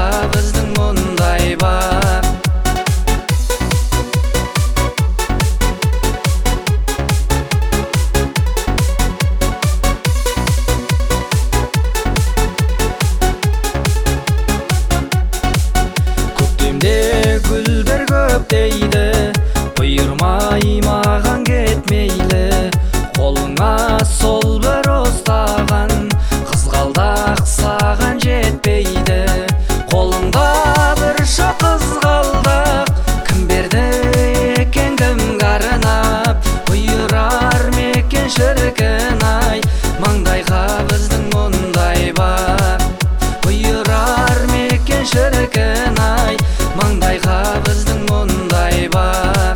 біздің мұндай бар. Көктемде гүлдер көп дейді, бұйырмай маған кетмейлі. Қолыңа сол бір ұстаған қызғалдақ саған жетпейді. Қолыңда бір шоқ қызғалдақ, кім берді екен, кімге арнап? Бұйырар ма екен шіркін ай, маңдайға біздің мұндай бар. Бұйырар ма екен шіркін ай, маңдайға біздің мұндай бар.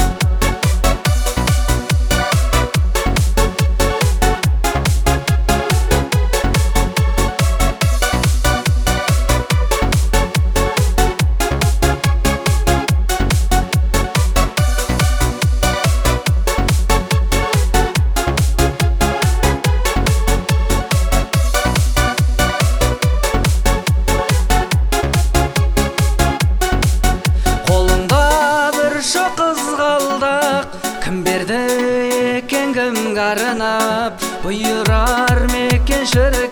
Қызғалдақ, кім берді екен, кімге арнап? Бұйырар ма екен